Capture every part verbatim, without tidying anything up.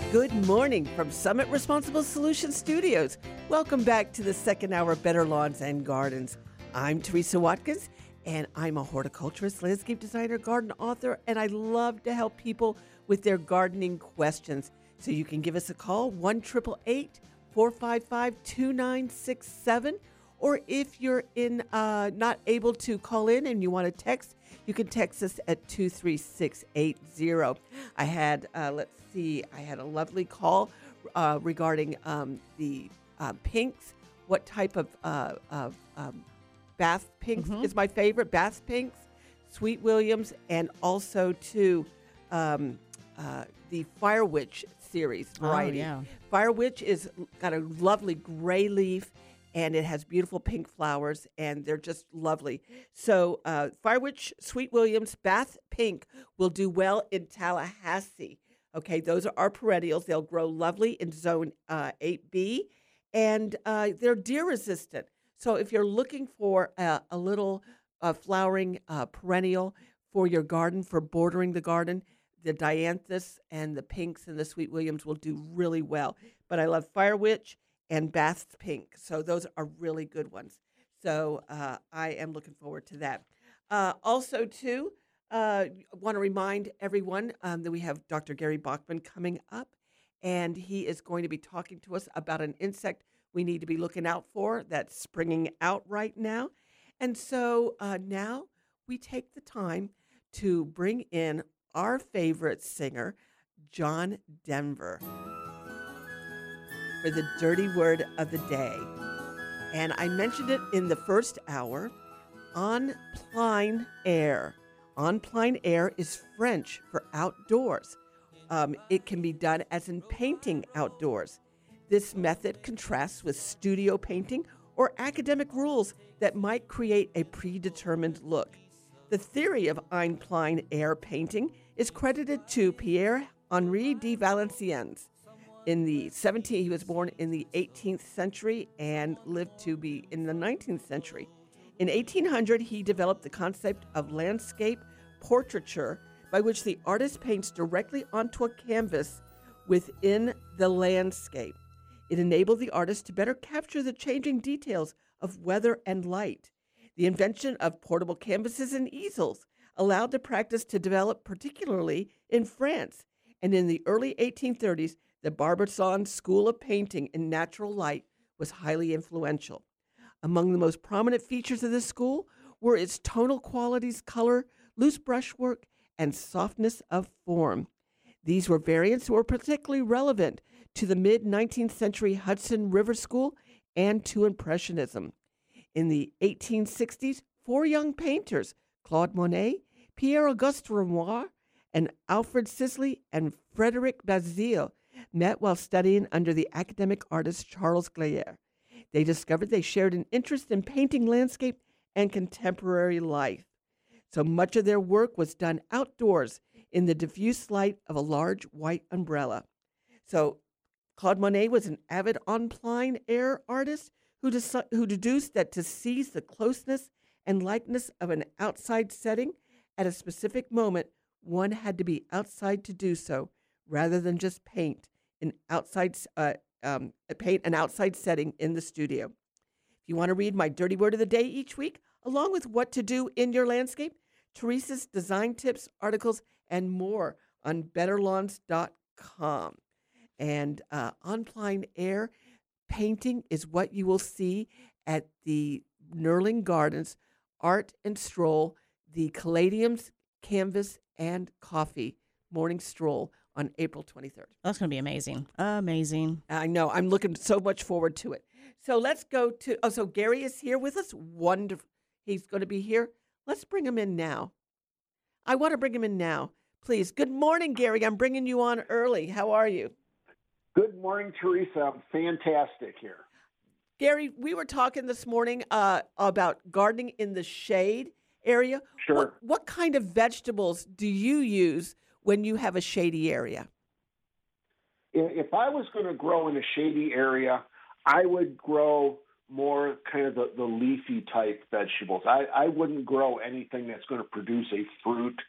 Good morning from Summit Responsible Solutions Studios. Welcome back to the second hour of Better Lawns and Gardens. I'm Teresa Watkins, and I'm a horticulturist, landscape designer, garden author, and I love to help people with their gardening questions. So you can give us a call, one eight eight eight, four five five, two nine six seven. Or if you're in uh, not able to call in and you want to text, you can text us at two three six eight zero. I had, uh, let's see, I had a lovely call uh, regarding um, the uh, pinks. What type of, uh, of um, bath pinks mm-hmm. is my favorite? Bath pinks, Sweet Williams, and also too um, uh, the Fire Witch series variety. Oh, yeah. Fire Witch is got a lovely gray leaf, and it has beautiful pink flowers, and they're just lovely. So uh, Fire Witch, Sweet Williams, Bath Pink will do well in Tallahassee. Okay, those are our perennials. They'll grow lovely in Zone uh, eight B, and uh, they're deer resistant. So if you're looking for a, a little uh, flowering uh, perennial for your garden, for bordering the garden, the dianthus and the pinks and the Sweet Williams will do really well. But I love Fire Witch and Bath Pink. So those are really good ones. So uh, I am looking forward to that. Uh, also, too, uh, want to remind everyone um, that we have Doctor Gary Bachman coming up, and he is going to be talking to us about an insect we need to be looking out for that's springing out right now. And so uh, now we take the time to bring in our favorite singer, John Denver, for the dirty word of the day. And I mentioned it in the first hour, en plein air. En plein air is French for outdoors. Um, it can be done as in painting outdoors. This method contrasts with studio painting or academic rules that might create a predetermined look. The theory of en plein air painting is credited to Pierre-Henri de Valenciennes. In the seventeenth, he was born in the eighteenth century and lived to be in the nineteenth century. In eighteen hundred, he developed the concept of landscape portraiture, by which the artist paints directly onto a canvas within the landscape. It enabled the artist to better capture the changing details of weather and light. The invention of portable canvases and easels allowed the practice to develop, particularly in France. And in the early eighteen thirties, the Barbizon School of Painting in Natural Light was highly influential. Among the most prominent features of this school were its tonal qualities, color, loose brushwork, and softness of form. These were variants that were particularly relevant to the mid-nineteenth century Hudson River School and to Impressionism. In the eighteen sixties, four young painters, Claude Monet, Pierre-Auguste Renoir, and Alfred Sisley and Frederic Bazille, met while studying under the academic artist Charles Gleyre. They discovered they shared an interest in painting landscape and contemporary life. So much of their work was done outdoors in the diffuse light of a large white umbrella. So Claude Monet was an avid en plein air artist who, deci- who deduced that to seize the closeness and likeness of an outside setting at a specific moment, one had to be outside to do so, rather than just paint an outside uh, um, paint an outside setting in the studio. If you want to read my dirty word of the day each week, along with what to do in your landscape, Teresa's design tips, articles, and more on better lawns dot com. And uh, en plein air painting is what you will see at the Nerling Gardens Art and Stroll, the Caladiums Canvas and Coffee Morning Stroll on April twenty-third. That's going to be amazing. Amazing. I know. I'm looking so much forward to it. So let's go to, oh, so Gary is here with us. Wonderful. He's going to be here. Let's bring him in now. I want to bring him in now. Please. Good morning, Gary. I'm bringing you on early. How are you? Good morning, Teresa. I'm fantastic here. Gary, we were talking this morning uh, about gardening in the shade area. Sure. What, what kind of vegetables do you use when you have a shady area? If I was going to grow in a shady area, I would grow more kind of the, the leafy type vegetables. I, I wouldn't grow anything that's going to produce a fruit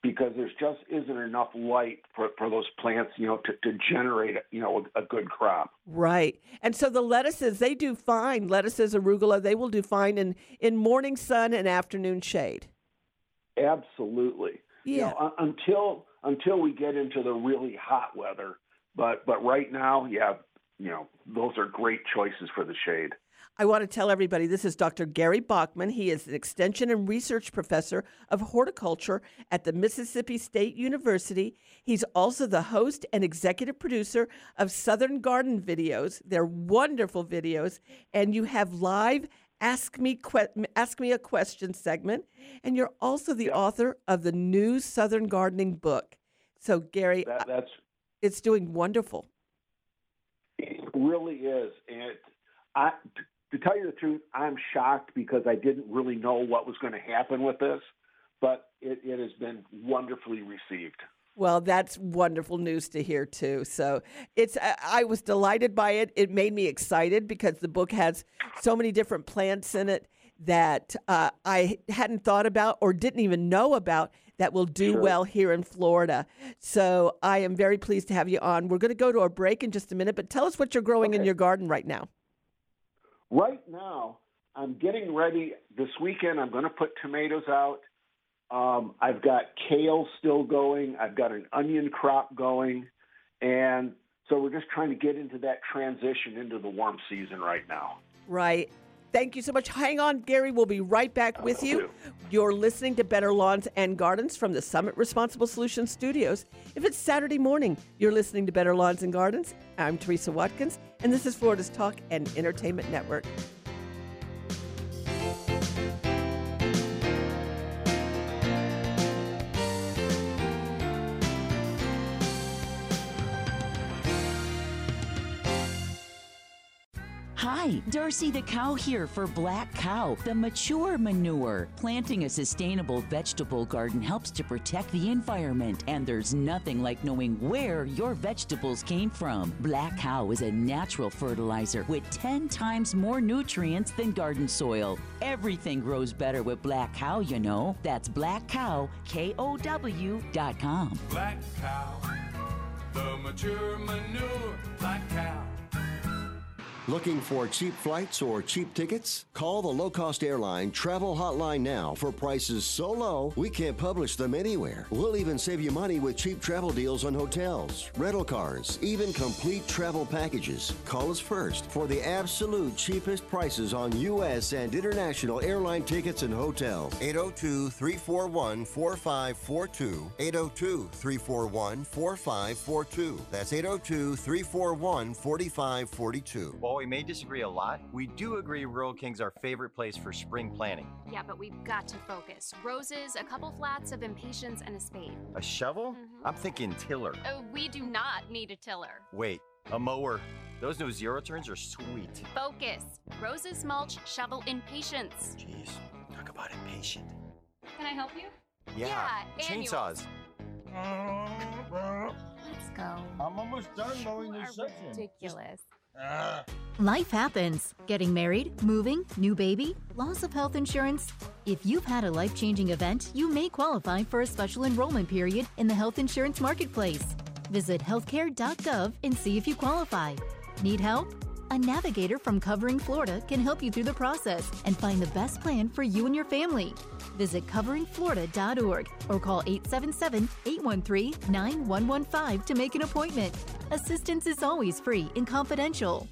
because there's just isn't enough light for, for those plants, you know, to, to generate, you know, a, a good crop. Right. And so the lettuces, they do fine. Lettuces, arugula, they will do fine in, in morning sun and afternoon shade. Absolutely. Yeah. You know, un- until until we get into the really hot weather. But but right now, yeah, you know, those are great choices for the shade. I want to tell everybody this is Doctor Gary Bachman. He is an extension and research professor of horticulture at the Mississippi State University. He's also the host and executive producer of Southern Garden Videos. They're wonderful videos. And you have live Ask Me que- Ask Me a Question segment. And you're also the yeah. author of the new Southern Gardening book. So, Gary, that, that's it's doing wonderful. It really is. And I... To tell you the truth, I'm shocked because I didn't really know what was going to happen with this, but it, it has been wonderfully received. Well, that's wonderful news to hear, too. So it's I was delighted by it. It made me excited because the book has so many different plants in it that uh, I hadn't thought about or didn't even know about that will do Sure. well here in Florida. So I am very pleased to have you on. We're going to go to a break in just a minute, but tell us what you're growing Okay. in your garden right now. Right now, I'm getting ready. This weekend, I'm going to put tomatoes out. Um, I've got kale still going. I've got an onion crop going. And so we're just trying to get into that transition into the warm season right now. Right. Thank you so much. Hang on, Gary. We'll be right back with Will you. do. You're listening to Better Lawns and Gardens from the Summit Responsible Solutions Studios. If it's Saturday morning, you're listening to Better Lawns and Gardens. I'm Teresa Watkins, and this is Florida's Talk and Entertainment Network. Hi, Darcy the Cow here for Black Cow, the mature manure. Planting a sustainable vegetable garden helps to protect the environment, and there's nothing like knowing where your vegetables came from. Black Cow is a natural fertilizer with ten times more nutrients than garden soil. Everything grows better with Black Cow, you know. That's black cow, K O W dot com. Black Cow, the mature manure, Black Cow. Looking for cheap flights or cheap tickets? Call the low-cost airline travel hotline now for prices so low we can't publish them anywhere. We'll even save you money with cheap travel deals on hotels, rental cars, even complete travel packages. Call us first for the absolute cheapest prices on U S and international airline tickets and hotels. eight oh two, three four one, four five four two. eight oh two, three four one, four five four two. That's eight oh two, three four one, four five four two. While we may disagree a lot, we do agree Rural King's our favorite place for spring planting. Yeah, but we've got to focus. Roses, a couple flats of impatiens, and a spade. A shovel? Mhm. I'm thinking tiller. Uh, we do not need a tiller. Wait, a mower. Those new zero turns are sweet. Focus. Roses, mulch, shovel, impatiens. Jeez, talk about impatient. Can I help you? Yeah, Yeah, annuals. chainsaws. Let's go. I'm almost done mowing You this are section. ridiculous. Ah. Life happens. Getting married, moving, new baby, loss of health insurance. If you've had a life-changing event, you may qualify for a special enrollment period in the health insurance marketplace. Visit healthcare dot gov and see if you qualify. Need help? A navigator from Covering Florida can help you through the process and find the best plan for you and your family. Visit covering florida dot org or call eight seven seven, eight one three, nine one one five to make an appointment. Assistance is always free and confidential.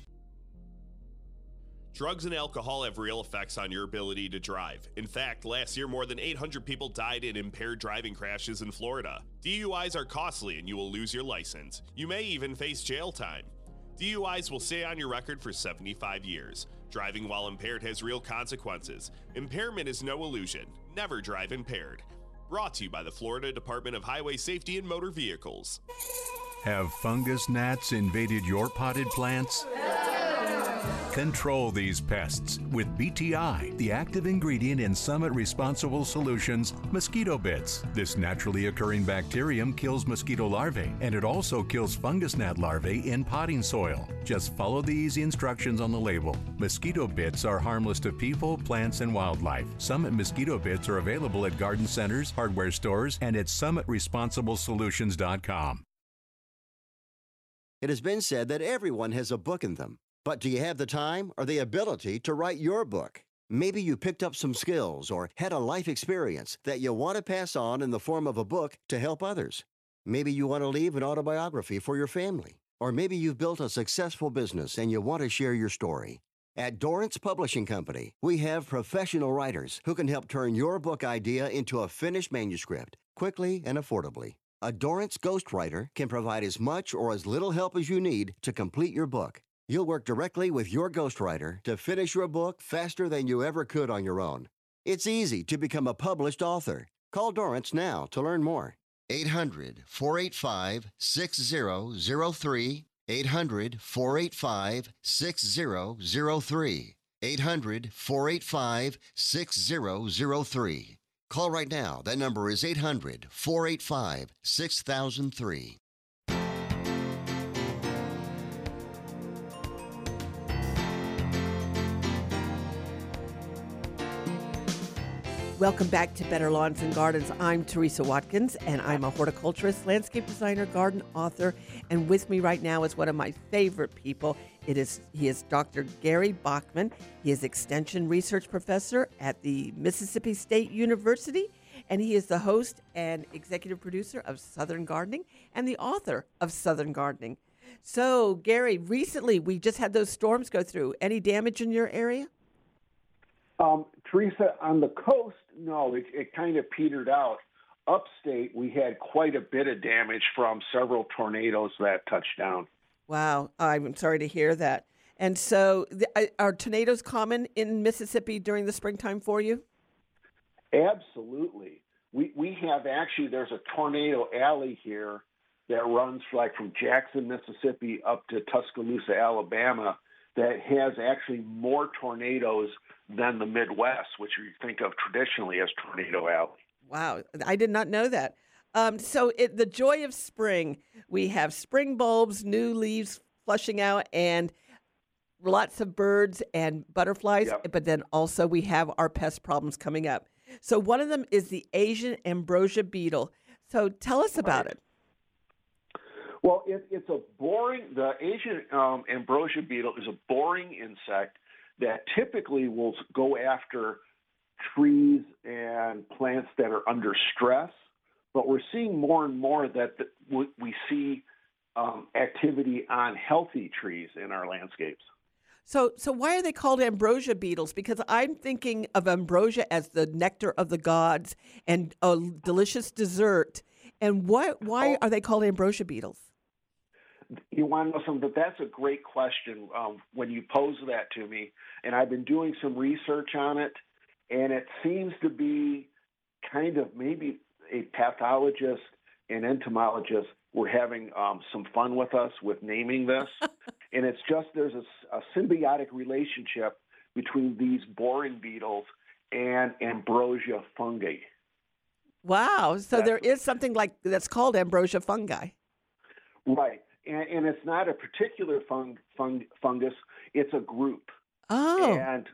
Drugs and alcohol have real effects on your ability to drive. In fact, last year more than eight hundred people died in impaired driving crashes in Florida. D U Is are costly and you will lose your license. You may even face jail time. D U Is will stay on your record for seventy-five years. Driving while impaired has real consequences. Impairment is no illusion. Never drive impaired. Brought to you by the Florida Department of Highway Safety and Motor Vehicles. Have fungus gnats invaded your potted plants? Control these pests with B T I, the active ingredient in Summit Responsible Solutions Mosquito Bits. This naturally occurring bacterium kills mosquito larvae, and it also kills fungus gnat larvae in potting soil. Just follow the easy instructions on the label. Mosquito Bits are harmless to people, plants, and wildlife. Summit Mosquito Bits are available at garden centers, hardware stores, and at summit responsible solutions dot com. It has been said that everyone has a book in them. But do you have the time or the ability to write your book? Maybe you picked up some skills or had a life experience that you want to pass on in the form of a book to help others. Maybe you want to leave an autobiography for your family. Or maybe you've built a successful business and you want to share your story. At Dorrance Publishing Company, we have professional writers who can help turn your book idea into a finished manuscript quickly and affordably. A Dorrance ghostwriter can provide as much or as little help as you need to complete your book. You'll work directly with your ghostwriter to finish your book faster than you ever could on your own. It's easy to become a published author. Call Dorrance now to learn more. eight hundred, four eight five, six zero zero three. eight hundred, four eight five, six zero zero three. eight hundred, four eight five, six zero zero three. Call right now. That number is eight hundred, four eight five, six thousand three. Welcome back to Better Lawns and Gardens. I'm Teresa Watkins, and I'm a horticulturist, landscape designer, garden author, and with me right now is one of my favorite people. It is he is Doctor Gary Bachman. He is Extension Research Professor at the Mississippi State University, and he is the host and executive producer of Southern Gardening and the author of Southern Gardening. So, Gary, recently we just had those storms go through. Any damage in your area? Um, Teresa, on the coast, no, it, it kind of petered out. Upstate, we had quite a bit of damage from several tornadoes that touched down. Wow, I'm sorry to hear that. And so, the, are tornadoes common in Mississippi during the springtime for you? Absolutely. We we have actually, there's a tornado alley here that runs like from Jackson, Mississippi up to Tuscaloosa, Alabama, that has actually more tornadoes than the Midwest, which you think of traditionally as Tornado Alley. Wow, I did not know that. Um, so it, the joy of spring, we have spring bulbs, new leaves flushing out, and lots of birds and butterflies, yep. But then also we have our pest problems coming up. So one of them is the Asian ambrosia beetle. So tell us about right. it. Well, it, it's a boring, the Asian um, ambrosia beetle is a boring insect that typically will go after trees and plants that are under stress. But we're seeing more and more that the, we, we see um, activity on healthy trees in our landscapes. So, so why are they called ambrosia beetles? Because I'm thinking of ambrosia as the nectar of the gods and a delicious dessert. And why, why oh. are they called ambrosia beetles? You want to know something? But that's a great question um, when you pose that to me. And I've been doing some research on it, and it seems to be kind of maybe a pathologist and entomologist were having um, some fun with us with naming this. And it's just there's a, a symbiotic relationship between these boring beetles and ambrosia fungi. Wow. So that's, there is something like that's called ambrosia fungi. Right. And, and it's not a particular fung, fung, fungus. It's a group. Oh. And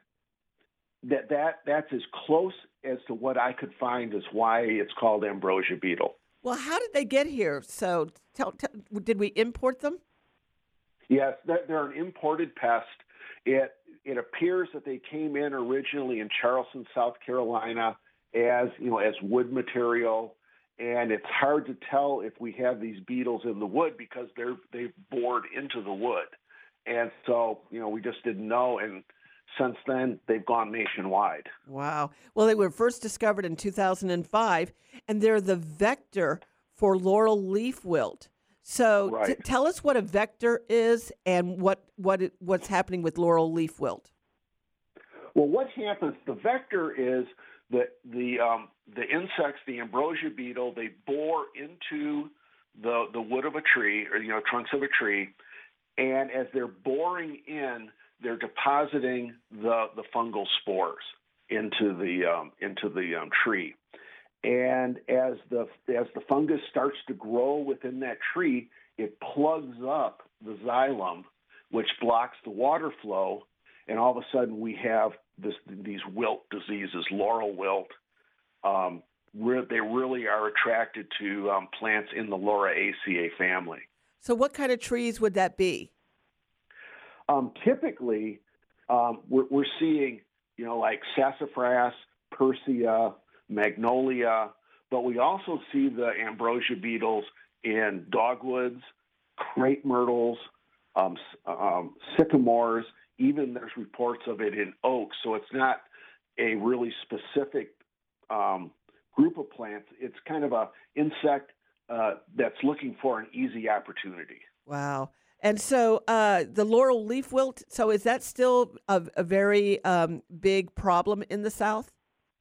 that, that that's as close as to what I could find as why it's called ambrosia beetle. Well, how did they get here? So tell, tell, did we import them? Yes, they're, they're an imported pest. It it appears that they came in originally in Charleston, South Carolina, as you know, as wood material, and it's hard to tell if we have these beetles in the wood because they're they've bored into the wood, and so you know we just didn't know. And since then, they've gone nationwide. Wow. Well, they were first discovered in two thousand five, and they're the vector for laurel leaf wilt. So right. t- tell us what a vector is and what, what it, what's happening with laurel leaf wilt. Well, what happens, the vector is that the um, the insects, the ambrosia beetle, they bore into the, the wood of a tree, or, you know, trunks of a tree, and as they're boring in, they're depositing the, the fungal spores into the um, into the um, tree. And as the as the fungus starts to grow within that tree, it plugs up the xylem, which blocks the water flow, and all of a sudden we have this these wilt diseases, laurel wilt. Um, re- they really are attracted to um, plants in the Lauraceae family. So what kind of trees would that be? Um, typically, um, we're, we're seeing, you know, like sassafras, persea, magnolia, but we also see the ambrosia beetles in dogwoods, crepe myrtles, um, um, sycamores. Even there's reports of it in oaks. So it's not a really specific um, group of plants. It's kind of a insect uh, that's looking for an easy opportunity. Wow. And so uh, the laurel leaf wilt, so is that still a, a very um, big problem in the South?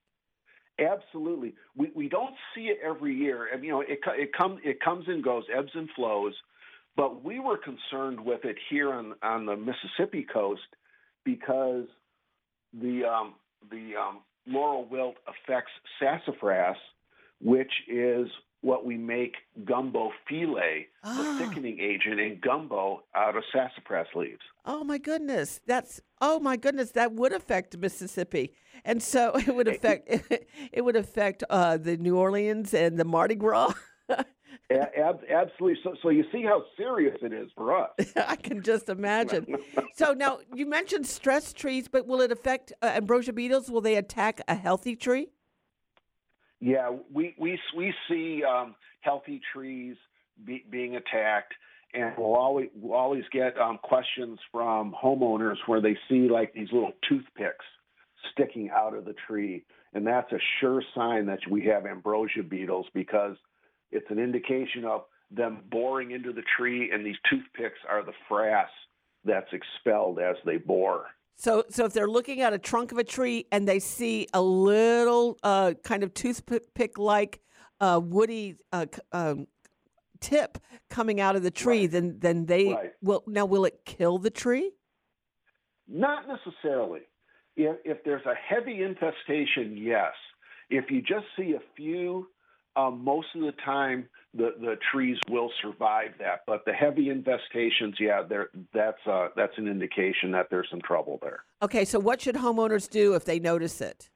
Absolutely. We we don't see it every year. And, you know, it it comes it comes and goes, ebbs and flows. But we were concerned with it here on on the Mississippi coast because the um, the um, laurel wilt affects sassafras, which is what we make gumbo filet, Oh. the thickening agent in gumbo out of sassafras leaves. Oh my goodness, that's oh my goodness, that would affect Mississippi, and so it would affect it would affect uh, the New Orleans and the Mardi Gras. A- ab- absolutely. So, so you see how serious it is for us. I can just imagine. So now you mentioned stress trees, but will it affect uh, ambrosia beetles? Will they attack a healthy tree? Yeah, we we we see um, healthy trees be, being attacked, and we'll always we'll always get um, questions from homeowners where they see like these little toothpicks sticking out of the tree, and that's a sure sign that we have ambrosia beetles because it's an indication of them boring into the tree, and these toothpicks are the frass that's expelled as they bore. So, so if they're looking at a trunk of a tree and they see a little uh, kind of toothpick-like uh, woody uh, c- um, tip coming out of the tree, Right. then then they Right. will. Now, will it kill the tree? Not necessarily. If, if there's a heavy infestation, yes. If you just see a few, um, most of the time the, the trees will survive that. But the heavy infestations, yeah, there that's uh, that's an indication that there's some trouble there. Okay, so what should homeowners do if they notice it?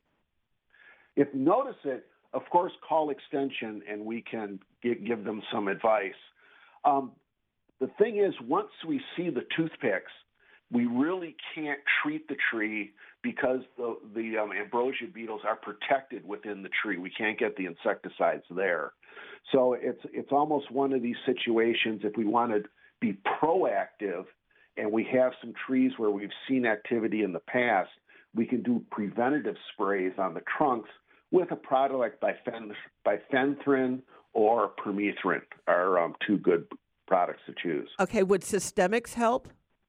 If you notice it, of course, call Extension and we can give, give them some advice. Um, the thing is, once we see the toothpicks, we really can't treat the tree because the, the um, ambrosia beetles are protected within the tree. We can't get the insecticides there. So it's it's almost one of these situations, if we want to be proactive and we have some trees where we've seen activity in the past, we can do preventative sprays on the trunks with a product like bifen- bifenthrin or permethrin are um, two good products to choose. Okay, would systemics help?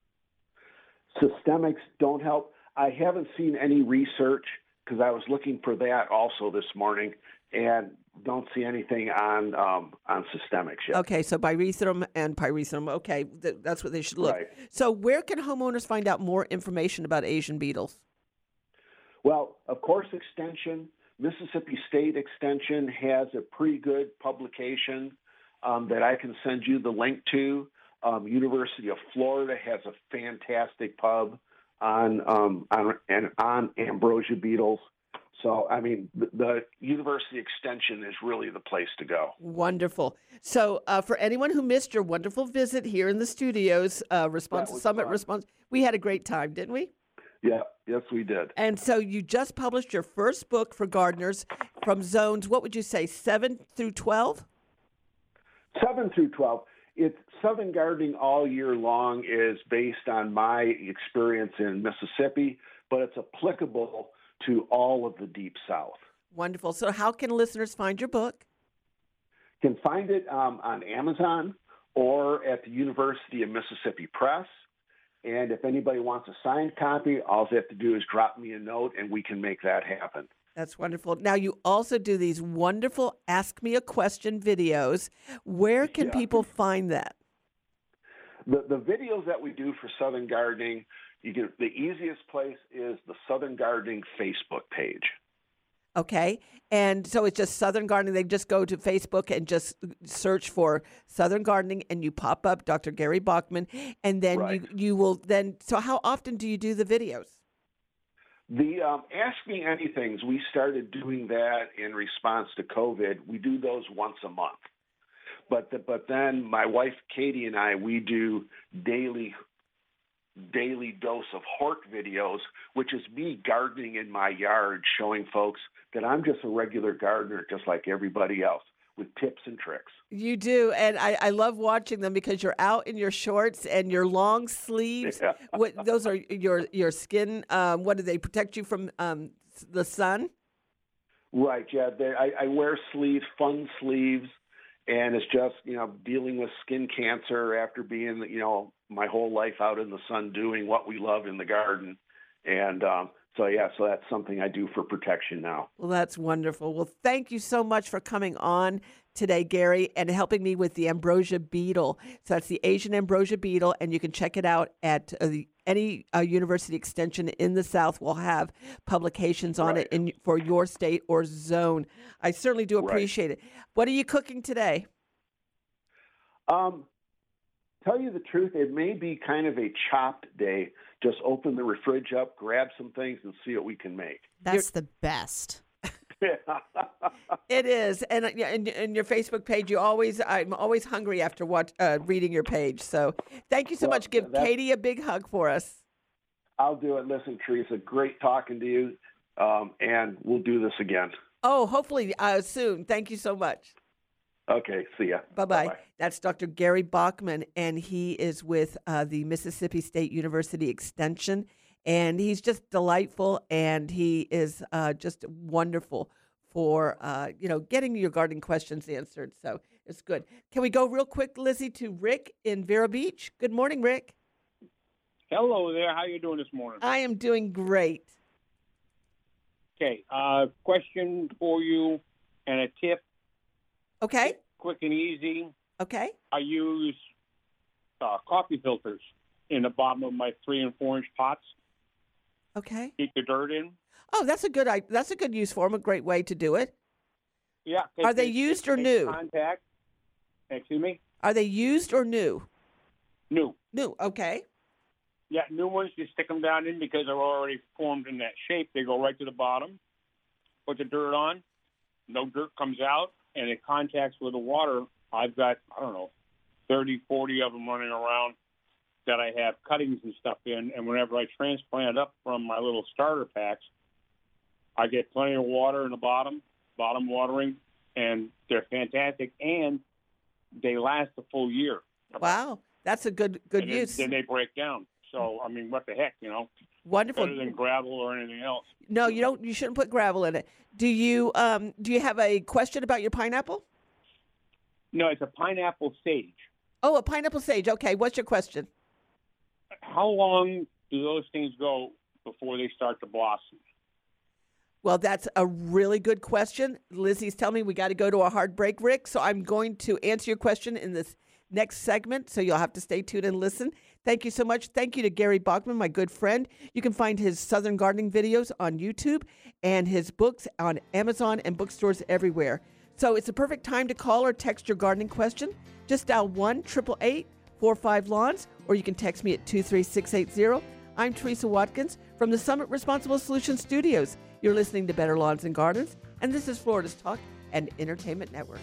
Systemics don't help. I haven't seen any research because I was looking for that also this morning and don't see anything on um, on systemics yet. Okay, so pyrethrum and pyrethrum. Okay, th- that's what they should look. Right. So where can homeowners find out more information about Asian beetles? Well, of course, Extension, Mississippi State Extension has a pretty good publication um, that I can send you the link to. Um, University of Florida has a fantastic pub on um, on and on ambrosia beetles. So, I mean, the, the University Extension is really the place to go. Wonderful. So, uh, for anyone who missed your wonderful visit here in the studios, uh, Response That was Summit fun. Response, we had a great time, didn't we? Yeah, yes, we did. And so, you just published your first book for gardeners from zones. What would you say, seven through twelve? Seven through twelve. It's Southern Gardening all year long is based on my experience in Mississippi, but it's applicable to all of the Deep South. Wonderful. So, how can listeners find your book? Can find it um, on Amazon or at the University of Mississippi Press. And if anybody wants a signed copy, all they have to do is drop me a note and we can make that happen. That's wonderful. Now, you also do these wonderful Ask Me a Question videos. Where can Yeah. people find that? The, the videos that we do for Southern Gardening, You get the easiest place is the Southern Gardening Facebook page. Okay. And so it's just Southern Gardening. They just go to Facebook and just search for Southern Gardening and you pop up Doctor Gary Bachman. And then Right. you, you will then, so how often do you do the videos? The um, Ask Me Anythings, we started doing that in response to COVID. We do those once a month. But the, but then my wife Katie and I, we do daily daily dose of Hort videos, which is me gardening in my yard, showing folks that I'm just a regular gardener, just like everybody else, with tips and tricks. You do, and I, I love watching them because you're out in your shorts and your long sleeves. Yeah. What those are your your skin? Um, what do they protect you from um, the sun? Right, yeah. They, I, I wear sleeves, fun sleeves, and it's just, you know, dealing with skin cancer after being, you know, my whole life out in the sun doing what we love in the garden. And um, so, yeah, so that's something I do for protection now. Well, that's wonderful. Well, thank you so much for coming on today, Gary, and helping me with the ambrosia beetle. So that's the Asian ambrosia beetle, and you can check it out at uh, the, any uh, university extension in the South will have publications on Right. it in, for your state or zone. I certainly do appreciate it. What are you cooking today? Um, tell you the truth, it may be kind of a chopped day. Just open the fridge up, grab some things, and see what we can make. That's the best. It is, and in, in, in your Facebook page, you always I'm always hungry after what uh, reading your page. So thank you so Well, much. Give that's- Katie a big hug for us. I'll do it. Listen, Teresa, great talking to you, um, and we'll do this again. Oh, hopefully uh, soon. Thank you so much. Okay, see ya. Bye-bye. Bye-bye. That's Doctor Gary Bachman, and he is with uh, the Mississippi State University Extension, and he's just delightful, and he is uh, just wonderful for, uh, you know, getting your gardening questions answered. So it's good. Can we go real quick, Lizzie, to Rick in Vero Beach? Good morning, Rick. Hello there. How you doing this morning? I am doing great. Okay. Uh, question for you and a tip. Okay. Quick and easy. Okay. I use uh, coffee filters in the bottom of my three and four inch pots. Okay. Keep the dirt in. Oh, that's a good. I that's a good use for them. A great way to do it. Yeah. Are they it- used it or makes new? Contact. Excuse me. Are they used or new? New. New. Okay. Yeah, new ones. You stick them down in because they're already formed in that shape. They go right to the bottom. Put the dirt on. No dirt comes out, and it contacts with the water. I've got, I don't know, thirty, forty of them running around that I have cuttings and stuff in. And whenever I transplant up from my little starter packs, I get plenty of water in the bottom, bottom watering, and they're fantastic. And they last a full year. Wow, that's a good good and then, use. then they break down. So, I mean, what the heck, you know? Wonderful. Better than gravel or anything else. No, you don't. You shouldn't put gravel in it. Do you? Um, do you have a question about your pineapple? No, it's a pineapple sage. Oh, a pineapple sage. Okay, what's your question? How long do those things go before they start to blossom? Well, that's a really good question. Lizzie's telling me we got to go to a hard break, Rick. So I'm going to answer your question in this next segment. So you'll have to stay tuned and listen. Thank you so much. Thank you to Gary Bachman, my good friend. You can find his Southern Gardening videos on YouTube and his books on Amazon and bookstores everywhere. So it's a perfect time to call or text your gardening question. Just dial one eight eight eight, four five, lawns, or you can text me at two three six eight zero. I'm Teresa Watkins from the Summit Responsible Solutions Studios. You're listening to Better Lawns and Gardens, and this is Florida's Talk and Entertainment Network.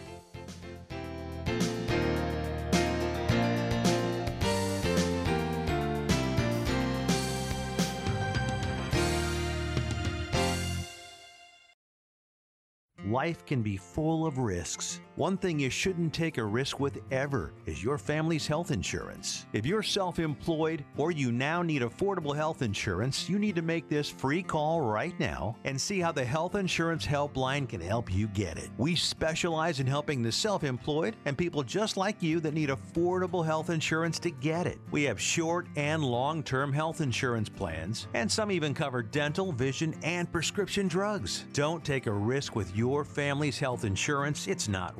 Life can be full of risks. One thing you shouldn't take a risk with ever is your family's health insurance. If you're self-employed or you now need affordable health insurance, you need to make this free call right now and see how the Health Insurance Helpline can help you get it. We specialize in helping the self-employed and people just like you that need affordable health insurance to get it. We have short and long-term health insurance plans, and some even cover dental, vision, and prescription drugs. Don't take a risk with your family's health insurance. It's not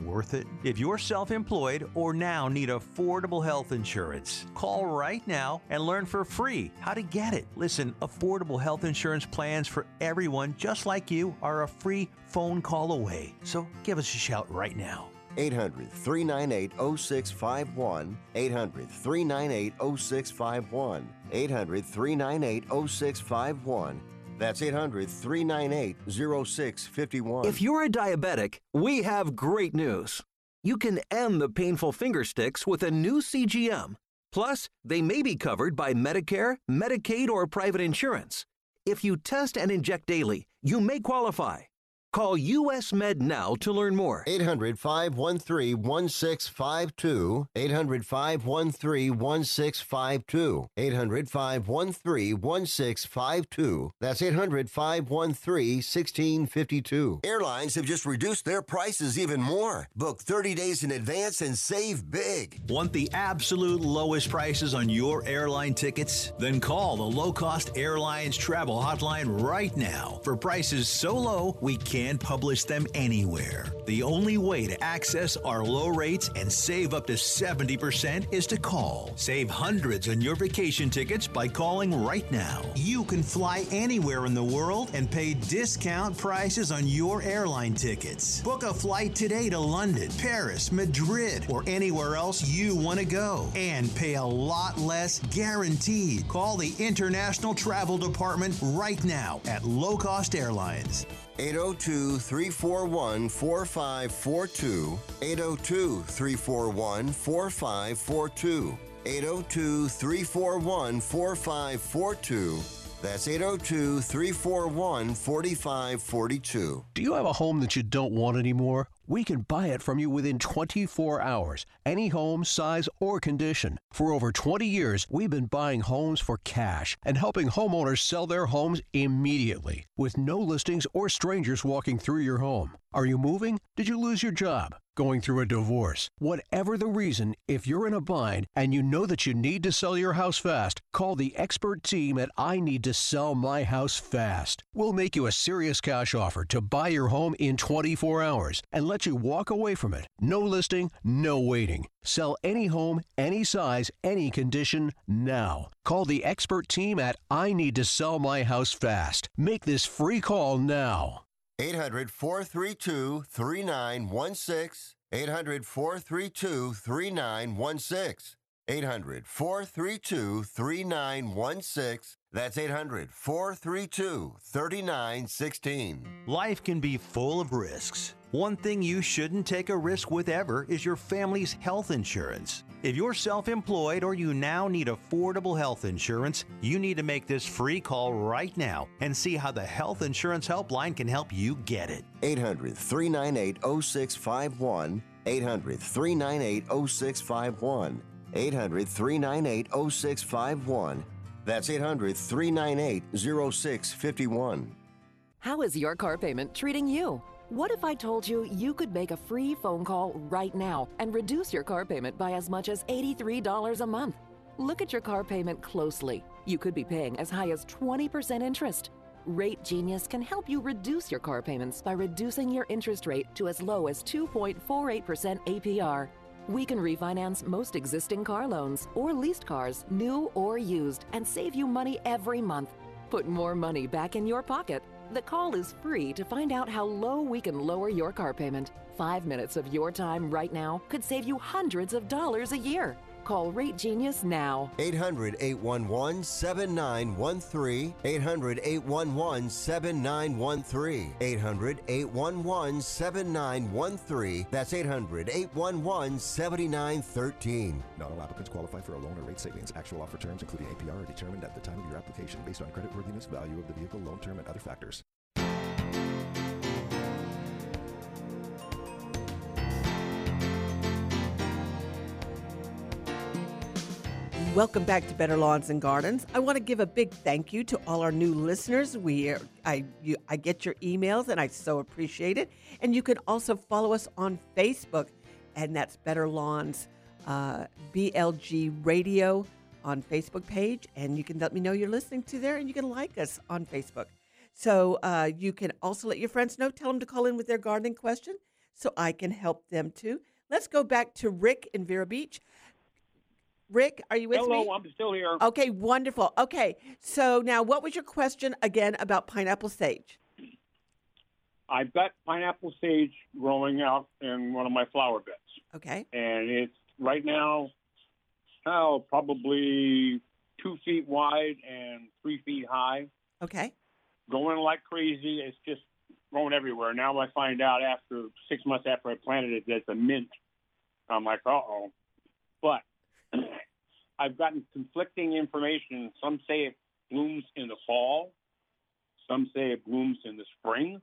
worth it? If you're self-employed or now need affordable health insurance, call right now and learn for free how to get it. Listen, affordable health insurance plans for everyone just like you are a free phone call away. So give us a shout right now. eight hundred, three nine eight, oh six five one. eight hundred, three nine eight, oh six five one. eight hundred, three nine eight, oh six five one. That's eight hundred, three nine eight, oh six five one. If you're a diabetic, we have great news. You can end the painful finger sticks with a new C G M. Plus, they may be covered by Medicare, Medicaid, or private insurance. If you test and inject daily, you may qualify. Call U S Med now to learn more. eight hundred, five one three, one six five two. eight hundred, five one three, one six five two. eight hundred, five one three, one six five two. That's eight hundred, five one three, one six five two. Airlines have just reduced their prices even more. Book thirty days in advance and save big. Want the absolute lowest prices on your airline tickets? Then call the Low Cost Airlines Travel Hotline right now for prices so low we can't publish them anywhere. The only way to access our low rates and save up to seventy percent is to call. Save hundreds on your vacation tickets by calling right now. You can fly anywhere in the world and pay discount prices on your airline tickets. Book a flight today to London, Paris, Madrid, or anywhere else you want to go and pay a lot less guaranteed. Call the International Travel Department right now at Low Cost Airlines. eight oh two, three four one, four five four two. eight oh two, three four one, four five four two. eight oh two, three four one, four five four two. That's eight oh two, three four one, four five four two. Do you have a home that you don't want anymore? We can buy it from you within twenty-four hours. Any home, size, or condition. For over twenty years, we've been buying homes for cash and helping homeowners sell their homes immediately with no listings or strangers walking through your home. Are you moving? Did you lose your job? Going through a divorce? Whatever the reason, if you're in a bind and you know that you need to sell your house fast, call the expert team at I Need to Sell My House Fast. We'll make you a serious cash offer to buy your home in twenty-four hours and let you walk away from it. No listing, no waiting. Sell any home, any size, any condition, now. Call the expert team at I Need to Sell My House Fast. Make this free call now. eight hundred, four three two, three nine one six. eight hundred, four three two, three nine one six. eight hundred, four three two, three nine one six. That's eight hundred, four three two, three nine one six. Life can be full of risks. One thing you shouldn't take a risk with ever is your family's health insurance. If you're self-employed or you now need affordable health insurance, you need to make this free call right now and see how the Health Insurance Helpline can help you get it. eight hundred, three nine eight, oh six five one. eight hundred, three nine eight, oh six five one. eight hundred, three nine eight, oh six five one. That's eight hundred, three nine eight, oh six five one. How is your car payment treating you? What if I told you you could make a free phone call right now and reduce your car payment by as much as eighty-three dollars a month? Look at your car payment closely. You could be paying as high as twenty percent interest. Rate Genius can help you reduce your car payments by reducing your interest rate to as low as two point four eight percent A P R. We can refinance most existing car loans or leased cars, new or used, and save you money every month. Put more money back in your pocket. The call is free to find out how low we can lower your car payment. Five minutes of your time right now could save you hundreds of dollars a year. Call Rate Genius now. eight hundred, eight one one, seven nine one three. eight hundred, eight one one, seven nine one three. eight hundred, eight one one, seven nine one three. That's eight hundred, eight one one, seven nine one three. Not all applicants qualify for a loan or rate savings. Actual offer terms, including A P R, are determined at the time of your application based on creditworthiness, value of the vehicle, loan term, and other factors. Welcome back to Better Lawns and Gardens. I want to give a big thank you to all our new listeners. We are, I you, I get your emails, and I so appreciate it. And you can also follow us on Facebook, and that's Better Lawns uh, B L G Radio on Facebook page. And you can let me know you're listening to there, and you can like us on Facebook. So uh, you can also let your friends know. Tell them to call in with their gardening question. so I can help them too. Let's go back to Rick in Vero Beach. Rick, are you with Hello, me? I'm still here. Okay, wonderful. Okay, so now what was your question again about pineapple sage? I've got pineapple sage growing out in one of my flower beds. Okay. And it's right now, oh, probably two feet wide and three feet high. Okay. Going like crazy. It's just growing everywhere. Now I find out after six months after I planted it that it's a mint. I'm like, uh-oh. But I've gotten conflicting information. Some say it blooms in the fall. Some say it blooms in the spring.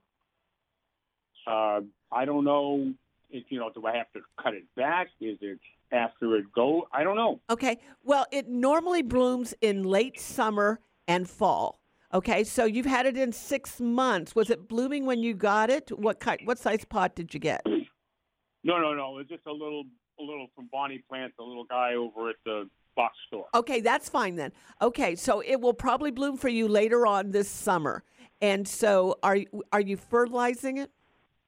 Uh, I don't know if, you know, do I have to cut it back? Is it after it go? I don't know. Okay. Well, it normally blooms in late summer and fall. Okay. So you've had it in six months. Was it blooming when you got it? What kind, what size pot did you get? No, no, no. It's just a little, a little from Bonnie Plants, a little guy over at the box store. Okay, that's fine then. Okay, so it will probably bloom for you later on this summer. And so are you, are you fertilizing it?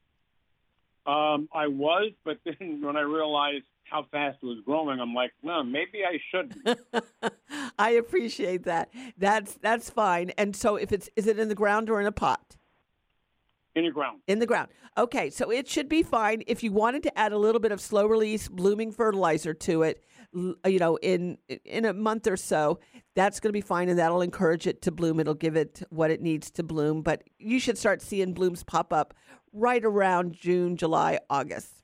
Um, I was, but then when I realized how fast it was growing, I'm like, no, maybe I shouldn't. I appreciate that. That's that's fine. And so if it's is it in the ground or in a pot? In the ground. In the ground. Okay, so it should be fine. If you wanted to add a little bit of slow release blooming fertilizer to it, you know, in in a month or so, that's going to be fine, and that'll encourage it to bloom. It'll give it what it needs to bloom. But you should start seeing blooms pop up right around June, July, August.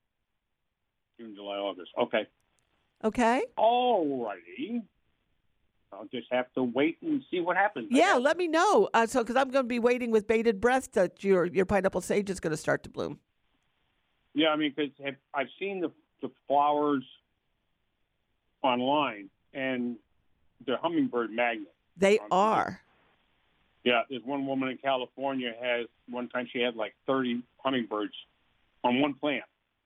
June, July, August. Okay. Okay. All righty. I'll just have to wait and see what happens. Yeah, let me know. Uh, so, because I'm going to be waiting with bated breath that your your pineapple sage is going to start to bloom. Yeah, I mean, because I've seen the the flowers online, and they're hummingbird magnets. They um, are. Yeah, there's one woman in California has one time she had like thirty hummingbirds on one plant.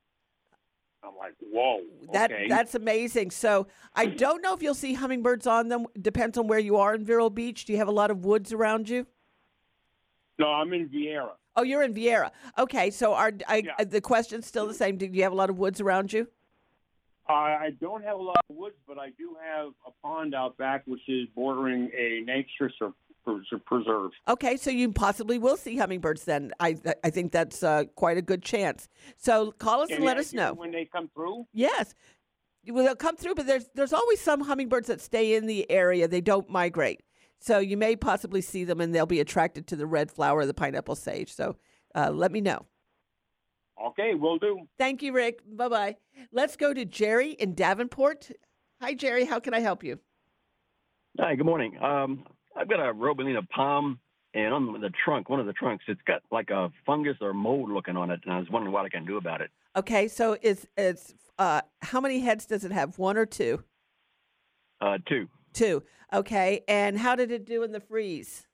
I'm like, whoa, That okay. that's amazing. So I don't know if you'll see hummingbirds on them. Depends on where you are in Vero Beach. Do you have a lot of woods around you? No, I'm in Vieira. Oh, you're in Vieira. Okay, so are I, Yeah. the question's still the same. Do you have a lot of woods around you? I I don't have a lot of woods, but I do have a pond out back, which is bordering a nature sur- sur- preserve. Okay, so you possibly will see hummingbirds then. I I think that's uh, quite a good chance. So call us and Any let us idea know. when they come through. Yes. Well, they'll come through, but there's there's always some hummingbirds that stay in the area. They don't migrate. So you may possibly see them, and they'll be attracted to the red flower of the pineapple sage. So uh, let me know. Okay, will do. Thank you, Rick. Bye-bye. Let's go to Jerry in Davenport. Hi, Jerry. How can I help you? Hi, good morning. Um, I've got a Robelina palm, and on the trunk, one of the trunks, it's got like a fungus or mold looking on it, and I was wondering what I can do about it. Okay, so it's it's uh, how many heads does it have? One or two? Uh, two. Two. Okay, and how did it do in the freeze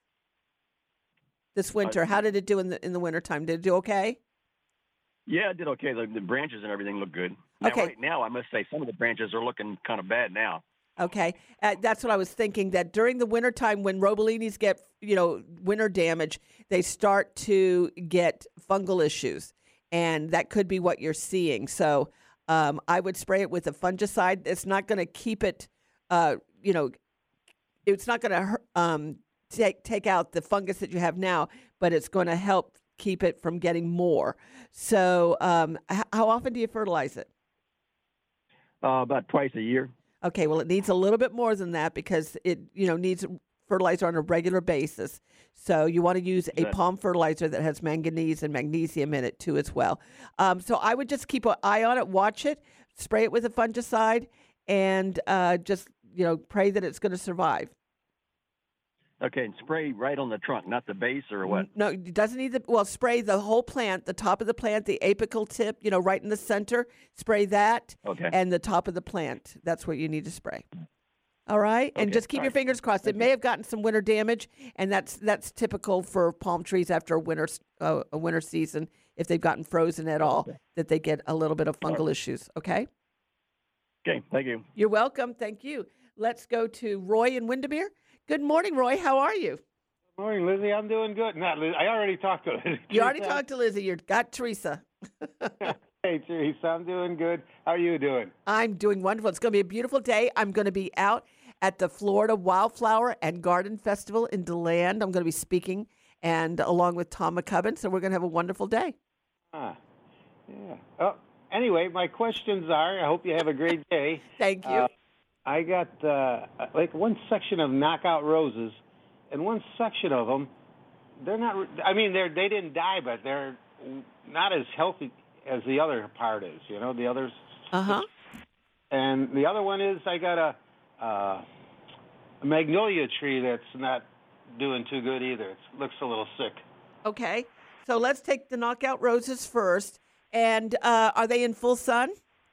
this winter? Uh, how did it do in the in the wintertime? Did it do okay? Yeah, it did okay. The, the branches and everything look good. Now, Okay. right now, I must say some of the branches are looking kind of bad now. Okay, uh, that's what I was thinking, that during the wintertime when Robelinis get, you know, winter damage, they start to get fungal issues, and that could be what you're seeing. So um, I would spray it with a fungicide. It's not going to keep it, uh, you know, it's not going to um, take, take out the fungus that you have now, but it's going to help keep it from getting more. So um, h- how often do you fertilize it? Uh, about twice a year. Okay, well, it needs a little bit more than that because it, you know, needs fertilizer on a regular basis. So you want to use a Okay. palm fertilizer that has manganese and magnesium in it too as well. Um, so I would just keep an eye on it, watch it, spray it with a fungicide, and uh, just, you know, pray that it's going to survive. Okay, and spray right on the trunk, not the base or what? No, it doesn't need the, well, spray the whole plant, the top of the plant, the apical tip, you know, right in the center. Spray that. Okay. And the top of the plant. That's what you need to spray. All right? And Okay, just keep all your right. fingers crossed. It may have gotten some winter damage, and that's that's typical for palm trees after a winter s- uh, a winter season, if they've gotten frozen at all, that they get a little bit of fungal issues, okay? Okay, thank you. You're welcome. Thank you. Let's go to Roy in Windermere. Good morning, Roy. How are you? Morning, Lizzie. I'm doing good. Not Liz. I already talked to Lizzie. You already talked to Lizzie. You got Teresa. Hey, Teresa, I'm doing good. How are you doing? I'm doing wonderful. It's going to be a beautiful day. I'm going to be out at the Florida Wildflower and Garden Festival in DeLand. I'm going to be speaking, and along with Tom McCubbin, so we're going to have a wonderful day. Ah, yeah. Oh, anyway, my questions are, I hope you have a great day. Thank you. Uh, I got, uh, like, one section of knockout roses, and one section of them, they're not, I mean, they're, they didn't die, but they're not as healthy as the other part is, you know, the others. Uh-huh. And the other one is I got a, uh, a magnolia tree that's not doing too good either. It looks a little sick. Okay. So let's take the knockout roses first. And uh, are they in full sun?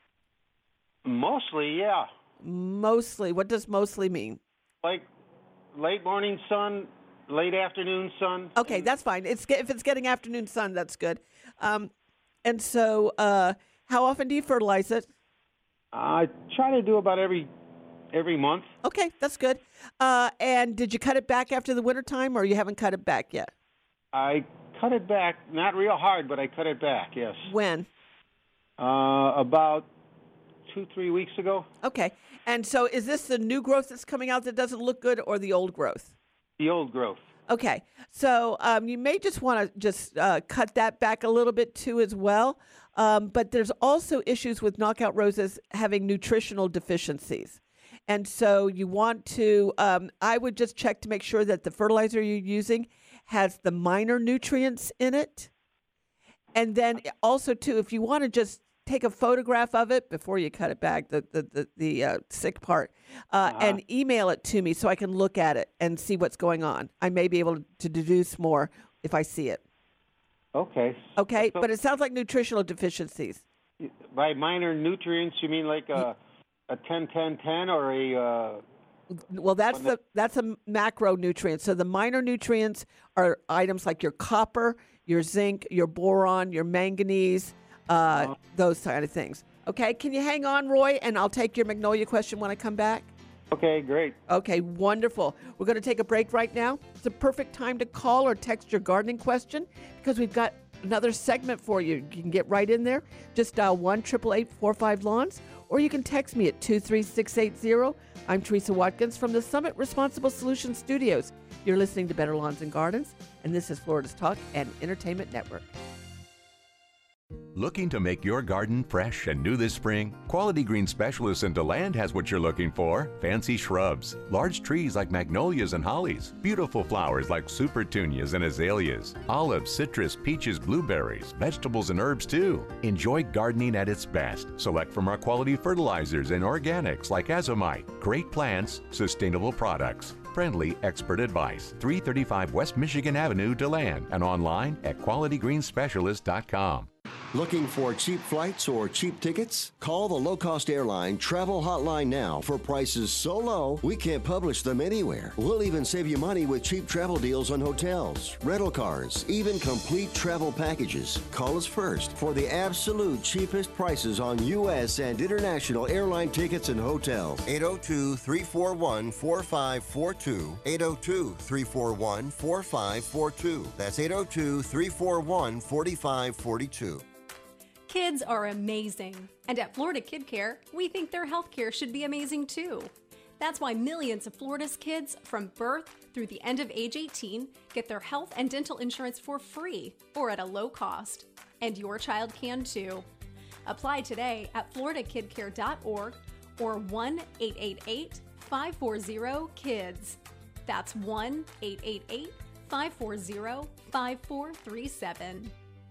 Mostly, yeah. Mostly. What does mostly mean? Like late morning sun, late afternoon sun. Okay, that's fine. It's if it's getting afternoon sun, that's good. Um, and so, uh, how often do you fertilize it? I try to do about every every month. Okay, that's good. Uh, and did you cut it back after the wintertime, or you haven't cut it back yet? I cut it back, not real hard, but I cut it back, yes. When? Uh, about two, three weeks ago. Okay. And so is this the new growth that's coming out that doesn't look good, or the old growth? The old growth. Okay. So um, you may just want to just uh, cut that back a little bit too as well. Um, but there's also issues with knockout roses having nutritional deficiencies. And so you want to, um, I would just check to make sure that the fertilizer you're using has the minor nutrients in it. And then also, too, if you want to just take a photograph of it before you cut it back, the the the, the uh, sick part, uh, uh-huh. and email it to me so I can look at it and see what's going on. I may be able to deduce more if I see it. Okay. Okay, so, but it sounds like nutritional deficiencies. By minor nutrients, you mean like a a ten ten ten or a? Uh, well, that's the that's a macronutrient. So the minor nutrients are items like your copper, your zinc, your boron, your manganese. Uh, those kind of things. Okay, can you hang on, Roy, and I'll take your magnolia question when I come back? Okay, great. Okay, wonderful. We're going to take a break right now. It's a perfect time to call or text your gardening question because we've got another segment for you. You can get right in there. Just dial one eight eight eight, four five, lawns, or you can text me at two three six eight zero. I'm Teresa Watkins from the Summit Responsible Solutions Studios. You're listening to Better Lawns and Gardens, and this is Florida's Talk and Entertainment Network. Looking to make your garden fresh and new this spring? Quality Green Specialists in DeLand has what you're looking for. Fancy shrubs, large trees like magnolias and hollies, beautiful flowers like supertunias and azaleas, olives, citrus, peaches, blueberries, vegetables and herbs too. Enjoy gardening at its best. Select from our quality fertilizers and organics like azomite. Great plants, sustainable products. Friendly expert advice. three thirty-five West Michigan Avenue, DeLand, and online at quality green specialist dot com. Looking for cheap flights or cheap tickets? Call the low-cost airline travel hotline now for prices so low we can't publish them anywhere. We'll even save you money with cheap travel deals on hotels, rental cars, even complete travel packages. Call us first for the absolute cheapest prices on U S and international airline tickets and hotels. eight oh two, three four one, four five four two. eight oh two, three four one, four five four two. That's eight oh two, three four one, four five four two. Kids are amazing, and at Florida Kid Care, we think their health care should be amazing too. That's why millions of Florida's kids from birth through the end of age eighteen get their health and dental insurance for free or at a low cost. And your child can too. Apply today at florida kid care dot org or one eight eight eight, five four zero, KIDS. That's one eight eight eight, five four zero, five four three seven.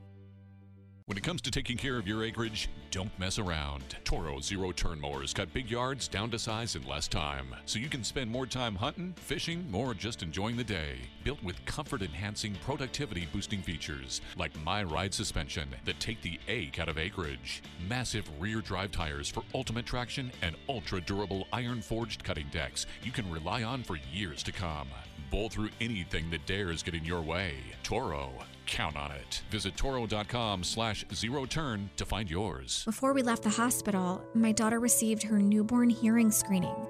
When it comes to taking care of your acreage, don't mess around. Toro Zero Turn Mowers cut big yards down to size in less time, so you can spend more time hunting, fishing, or just enjoying the day. Built with comfort-enhancing, productivity-boosting features like My Ride suspension that take the ache out of acreage. Massive rear drive tires for ultimate traction and ultra-durable iron-forged cutting decks you can rely on for years to come. Bowl through anything that dares get in your way. Toro. Count on it. Visit toro.com slash zero turn to find yours. Before we left the hospital, my daughter received her newborn hearing screening.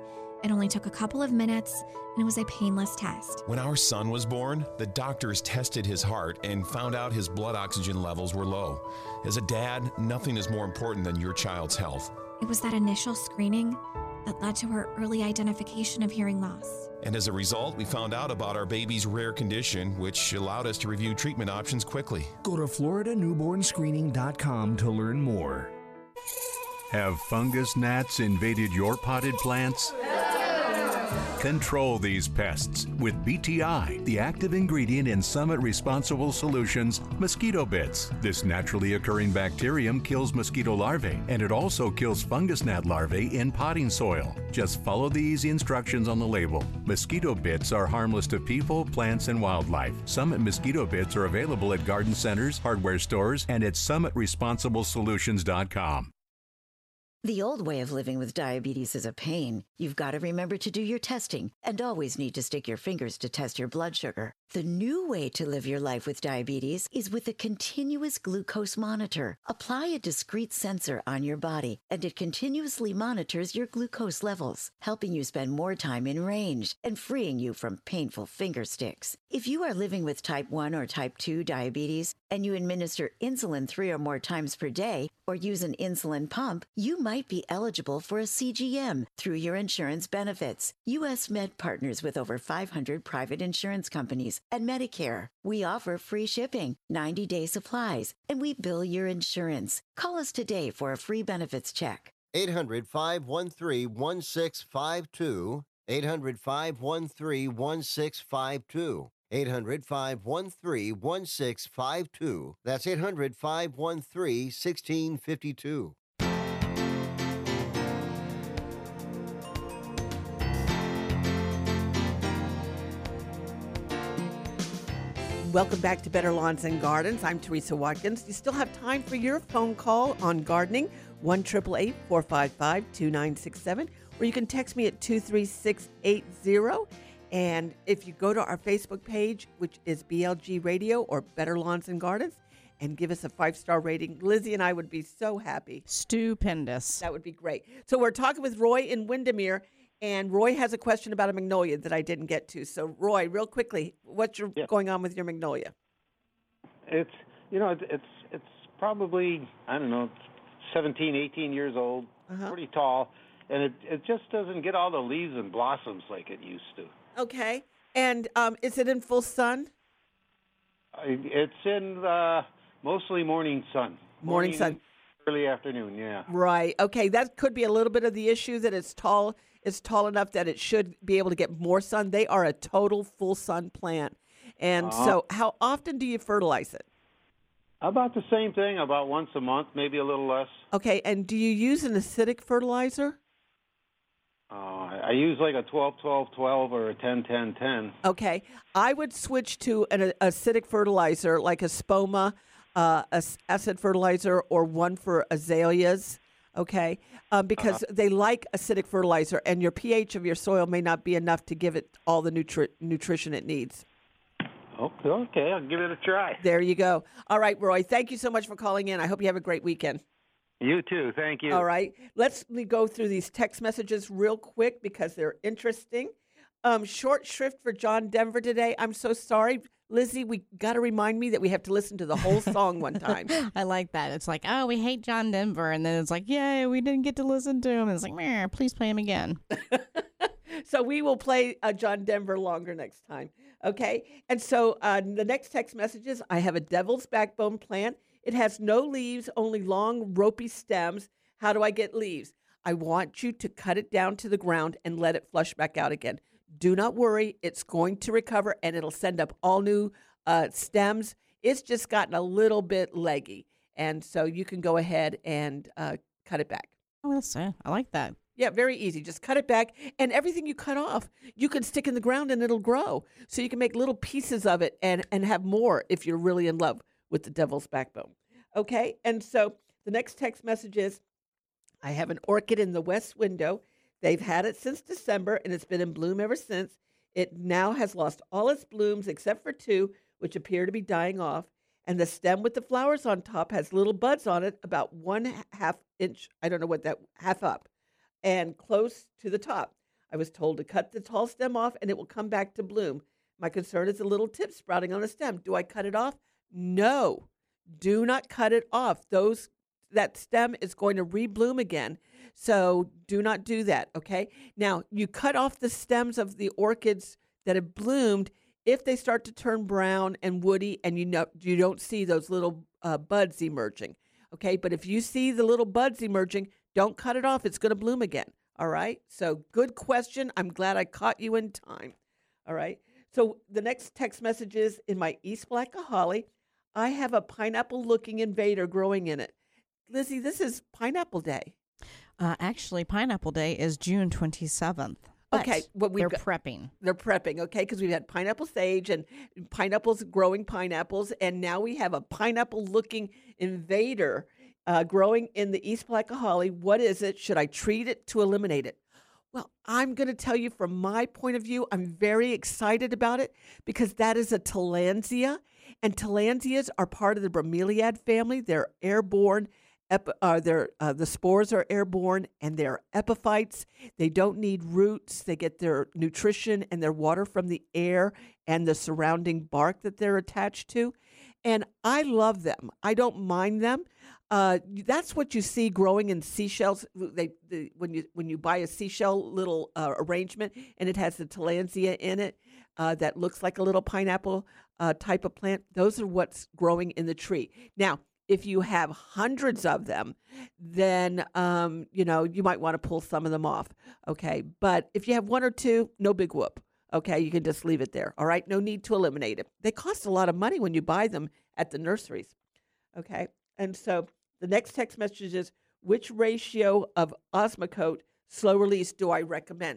It only took a couple of minutes, and it was a painless test. When our son was born, the doctors tested his heart and found out his blood oxygen levels were low. As a dad, nothing is more important than your child's health. It was that initial screening that led to her early identification of hearing loss. And as a result, we found out about our baby's rare condition, which allowed us to review treatment options quickly. Go to Florida Newborn Screening dot com to learn more. Have fungus gnats invaded your potted plants? Control these pests with B T I, the active ingredient in Summit Responsible Solutions Mosquito Bits. This naturally occurring bacterium kills mosquito larvae, and it also kills fungus gnat larvae in potting soil. Just follow the easy instructions on the label. Mosquito Bits are harmless to people, plants, and wildlife. Summit Mosquito Bits are available at garden centers, hardware stores, and at summit responsible solutions dot com. The old way of living with diabetes is a pain. You've got to remember to do your testing and always need to stick your fingers to test your blood sugar. The new way to live your life with diabetes is with a continuous glucose monitor. Apply a discrete sensor on your body, and it continuously monitors your glucose levels, helping you spend more time in range and freeing you from painful finger sticks. If you are living with type one or type two diabetes and you administer insulin three or more times per day or use an insulin pump, you might be eligible for a C G M through your insurance benefits. U S Med partners with over five hundred private insurance companies and Medicare. We offer free shipping, ninety-day supplies, and we bill your insurance. Call us today for a free benefits check. eight hundred, five one three, one six five two. eight hundred, five one three, one six five two. eight hundred, five one three, one six five two. That's eight hundred, five one three, one six five two. Welcome back to Better Lawns and Gardens. I'm Teresa Watkins. You still have time for your phone call on gardening, one eight eight eight, four five five, two nine six seven, or you can text me at two three six eight zero. And if you go to our Facebook page, which is B L G Radio or Better Lawns and Gardens, and give us a five-star rating, Lizzie and I would be so happy. Stupendous. That would be great. So we're talking with Roy in Windermere, and Roy has a question about a magnolia that I didn't get to. So, Roy, real quickly, what's your, yeah. going on with your magnolia? It's, you know, it's it's probably, I don't know, seventeen, eighteen years old, uh-huh. pretty tall, and it, it just doesn't get all the leaves and blossoms like it used to. Okay. And um, is it in full sun? It's in uh, mostly morning sun. Morning, morning sun. Early afternoon, yeah. Right. Okay. That could be a little bit of the issue that it's tall. It's tall enough that it should be able to get more sun. They are a total full sun plant. And uh-huh. so how often do you fertilize it? About the same thing, about once a month, maybe a little less. Okay. And do you use an acidic fertilizer? Uh, I use like a twelve twelve twelve or a ten ten ten. Okay. I would switch to an a, acidic fertilizer like a Spoma uh, acid fertilizer or one for azaleas. Okay, um, because uh-huh. they like acidic fertilizer, and your pH of your soil may not be enough to give it all the nutri- nutrition it needs. Okay, okay, I'll give it a try. There you go. All right, Roy, thank you so much for calling in. I hope you have a great weekend. You too, thank you. All right, let's go through these text messages real quick because they're interesting. Um, short shrift for John Denver today. I'm so sorry. Lizzie, we got to remind me that we have to listen to the whole song one time. I like that. It's like, oh, we hate John Denver. And then it's like, yay, we didn't get to listen to him. And it's like, meh, please play him again. So we will play uh, John Denver longer next time. Okay. And so uh, the next text message is, I have a devil's backbone plant. It has no leaves, only long, ropey stems. How do I get leaves? I want you to cut it down to the ground and let it flush back out again. Do not worry. It's going to recover, and it'll send up all new uh, stems. It's just gotten a little bit leggy, and so you can go ahead and uh, cut it back. Oh, that's, uh, I like that. Yeah, very easy. Just cut it back, and everything you cut off, you can stick in the ground, and it'll grow. So you can make little pieces of it and, and have more if you're really in love with the devil's backbone. Okay, and so the next text message is, I have an orchid in the west window. They've had it since December, and it's been in bloom ever since. It now has lost all its blooms except for two, which appear to be dying off. And the stem with the flowers on top has little buds on it, about one half inch, I don't know what that, half up, and close to the top. I was told to cut the tall stem off and it will come back to bloom. My concern is a little tip sprouting on the stem. Do I cut it off? No, do not cut it off. Those that stem is going to rebloom again. So do not do that, okay? Now, you cut off the stems of the orchids that have bloomed if they start to turn brown and woody and you know you don't see those little uh, buds emerging, okay? But if you see the little buds emerging, don't cut it off. It's going to bloom again, all right? So good question. I'm glad I caught you in time, all right? So the next text message is, in my East Black Holly, I have a pineapple-looking invader growing in it. Lizzie, this is Pineapple Day. Uh, actually, Pineapple Day is June twenty-seventh. Okay, what we've they're got, prepping. They're prepping, okay, because we've had pineapple sage and pineapples growing pineapples, and now we have a pineapple-looking invader uh, growing in the East Black Holly. What is it? Should I treat it to eliminate it? Well, I'm going to tell you from my point of view, I'm very excited about it because that is a Tillandsia, and Tillandsias are part of the bromeliad family. They're airborne. Ep, uh, they're, uh, the spores are airborne, and they're epiphytes. They don't need roots. They get their nutrition and their water from the air and the surrounding bark that they're attached to. And I love them. I don't mind them. Uh, that's what you see growing in seashells. They, the, when you when you buy a seashell little uh, arrangement and it has the Tillandsia in it uh, that looks like a little pineapple uh, type of plant, those are what's growing in the tree. Now, if you have hundreds of them, then, um, you know, you might want to pull some of them off, okay? But if you have one or two, no big whoop, okay? You can just leave it there, all right? No need to eliminate it. They cost a lot of money when you buy them at the nurseries, okay? And so the next text message is, which ratio of Osmocote slow release do I recommend?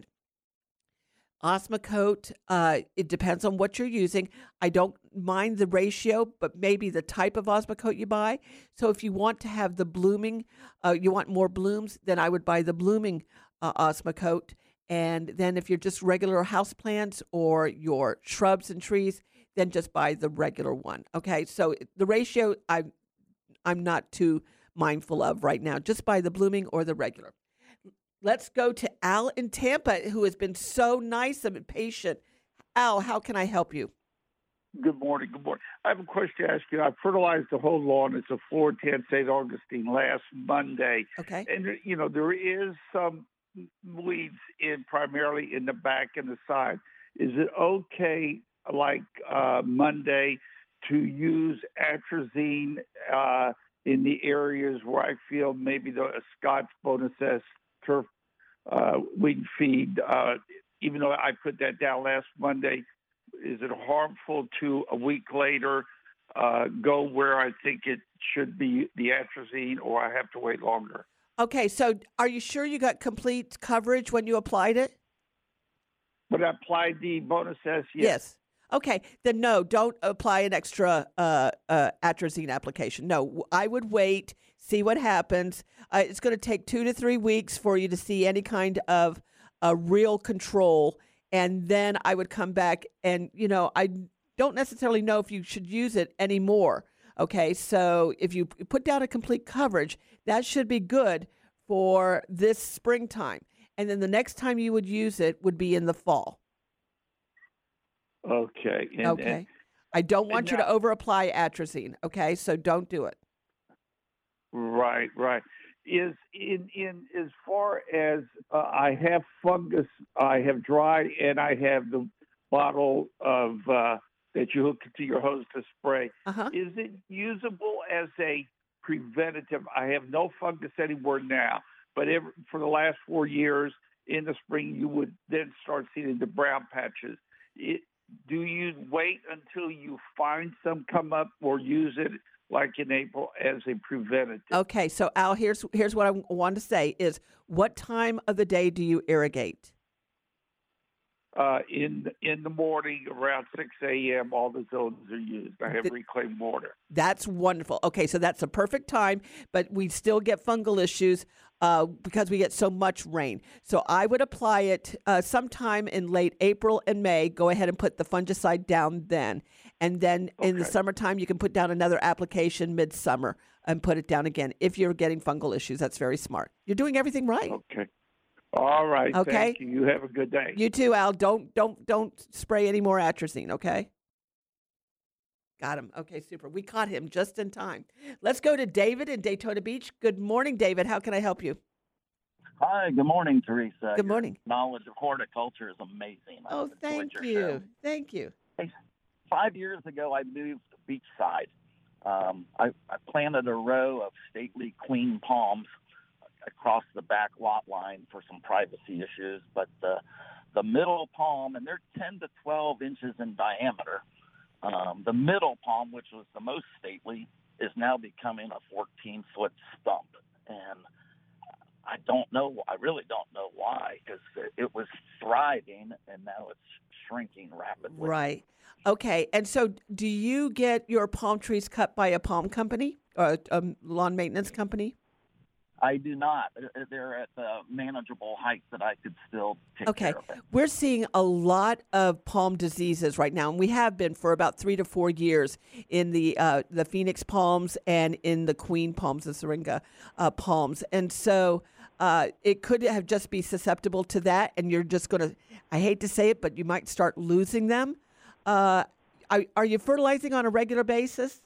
Osmocote, uh, it depends on what you're using. I don't mind the ratio, but maybe the type of Osmocote you buy. So if you want to have the blooming, uh, you want more blooms, then I would buy the blooming uh, Osmocote. And then if you're just regular houseplants or your shrubs and trees, then just buy the regular one. Okay, so the ratio I, I'm not too mindful of right now. Just buy the blooming or the regular. Let's go to Al in Tampa, who has been so nice and patient. Al, how can I help you? Good morning. Good morning. I have a question to ask you. I fertilized the whole lawn. It's a four ten Saint Augustine last Monday. Okay. And, you know, there is some weeds in primarily in the back and the side. Is it okay, like uh, Monday, to use atrazine uh, in the areas where I feel maybe the Scott's Bonus S turf uh, weed feed, uh, even though I put that down last Monday, is it harmful to a week later uh, go where I think it should be the atrazine, or I have to wait longer? Okay, so are you sure you got complete coverage when you applied it? But I applied the Bonus S, yes. Yes. Okay, then no, don't apply an extra uh, uh, atrazine application. No, I would wait, see what happens. Uh, it's going to take two to three weeks for you to see any kind of uh, real control, and then I would come back and, you know, I don't necessarily know if you should use it anymore. Okay, so if you put down a complete coverage, that should be good for this springtime. And then the next time you would use it would be in the fall. Okay. And, okay. And, I don't want you now, to over apply atrazine. Okay, so don't do it. Right, right. Is in in as far as uh, I have fungus, I have dry, and I have the bottle of uh, that you hook to your hose to spray. Uh-huh. Is it usable as a preventative? I have no fungus anywhere now, but every, for the last four years in the spring, you would then start seeing the brown patches. It, do you wait until you find some come up or use it like in April as a preventative? Okay, so Al, here's here's what I want to say is, what time of the day do you irrigate? Uh, in in the morning around six a.m., all the zones are used. I have the, reclaimed water. That's wonderful. Okay, so that's a perfect time, but we still get fungal issues uh, because we get so much rain. So I would apply it uh, sometime in late April and May. Go ahead and put the fungicide down then. And then okay. in the summertime, you can put down another application midsummer and put it down again if you're getting fungal issues. That's very smart. You're doing everything right. Okay. All right. Okay. Thank you. You have a good day. You too, Al. Don't don't don't spray any more atrazine, okay? Got him. Okay, super. We caught him just in time. Let's go to David in Daytona Beach. Good morning, David. How can I help you? Hi, good morning, Teresa. Good morning. Your knowledge of horticulture is amazing. Oh, I've enjoyed thank your you. show. Thank you. Hey, five years ago, I moved beachside. Um, I, I planted a row of stately queen palms across the back lot line for some privacy issues, but the, the middle palm, and they're ten to twelve inches in diameter, um, the middle palm, which was the most stately, is now becoming a fourteen-foot stump. And I don't know. I really don't know why, because it was thriving and now it's shrinking rapidly. Right. Okay. And so do you get your palm trees cut by a palm company or a lawn maintenance company? I do not. They're at the manageable height that I could still take Okay. care of it. We're seeing a lot of palm diseases right now, and we have been for about three to four years in the uh, the Phoenix palms and in the queen palms, the Syringa uh, palms. And so uh, it could have just be susceptible to that, and you're just going to, I hate to say it, but you might start losing them. Uh, are, are you fertilizing on a regular basis?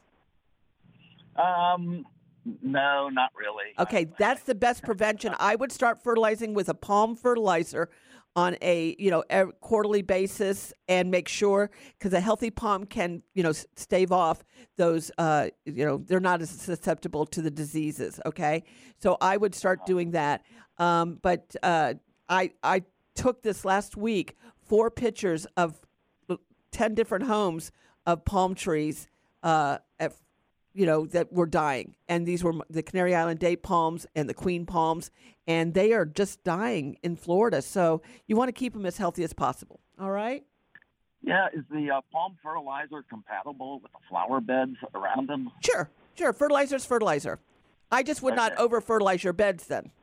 Um, no, not really. Okay, that's the best prevention. I would start fertilizing with a palm fertilizer on a, you know, a quarterly basis and make sure, because a healthy palm can, you know, stave off those, uh, you know, they're not as susceptible to the diseases, okay? So I would start doing that. Um, but uh, I, I took this last week, four pictures of ten different homes of palm trees uh, at you know, that were dying. And these were the Canary Island date palms and the queen palms, and they are just dying in Florida. So you want to keep them as healthy as possible. All right? Yeah, is the uh, palm fertilizer compatible with the flower beds around them? Sure, sure. Fertilizer's fertilizer. I just would not Okay. over-fertilize your beds then.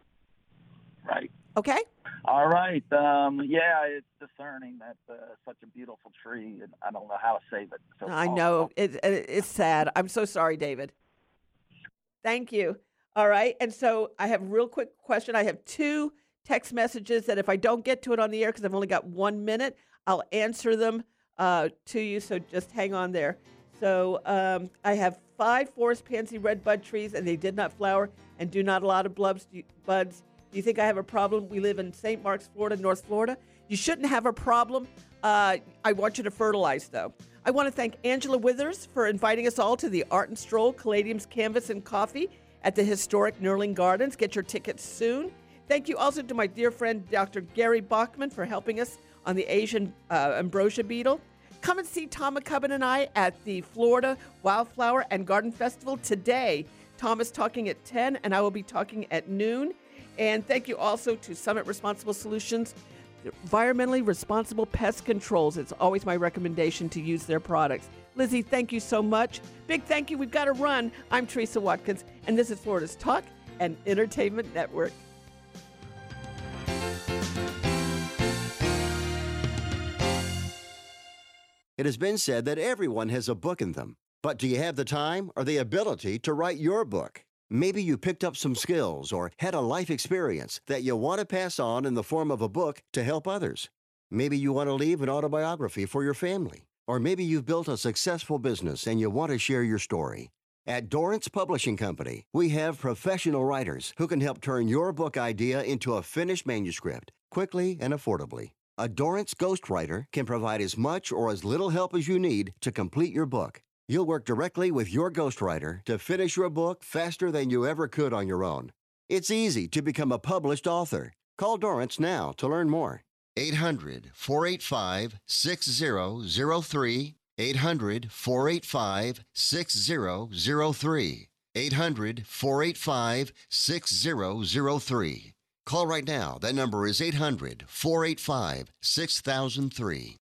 Right. Okay? All right. Um, yeah, it's discerning that uh, such a beautiful tree, and I don't know how to save it. So I know. It, it, it's sad. I'm so sorry, David. Thank you. All right. And so I have a real quick question. I have two text messages that if I don't get to it on the air, because I've only got one minute, I'll answer them uh, to you. So just hang on there. So um, I have five forest pansy red bud trees, and they did not flower and do not a lot of blubs, buds. Do you think I have a problem? We live in Saint Marks, Florida, North Florida. You shouldn't have a problem. Uh, I want you to fertilize, though. I want to thank Angela Withers for inviting us all to the Art and Stroll, Caladiums, Canvas, and Coffee at the historic Nerling Gardens. Get your tickets soon. Thank you also to my dear friend, Doctor Gary Bachman, for helping us on the Asian uh, ambrosia beetle. Come and see Tom McCubbin and I at the Florida Wildflower and Garden Festival today. Tom is talking at ten, and I will be talking at noon. And thank you also to Summit Responsible Solutions, environmentally responsible pest controls. It's always my recommendation to use their products. Lizzie, thank you so much. Big thank you. We've got to run. I'm Teresa Watkins, and this is Florida's Talk and Entertainment Network. It has been said that everyone has a book in them. But do you have the time or the ability to write your book? Maybe you picked up some skills or had a life experience that you want to pass on in the form of a book to help others. Maybe you want to leave an autobiography for your family. Or maybe you've built a successful business and you want to share your story. At Dorrance Publishing Company, we have professional writers who can help turn your book idea into a finished manuscript quickly and affordably. A Dorrance ghostwriter can provide as much or as little help as you need to complete your book. You'll work directly with your ghostwriter to finish your book faster than you ever could on your own. It's easy to become a published author. Call Dorrance now to learn more. eight hundred, four eight five, six zero zero three. eight hundred, four eight five, six zero zero three. eight hundred, four eight five, six zero zero three. Call right now. That number is eight hundred, four eight five, six thousand three.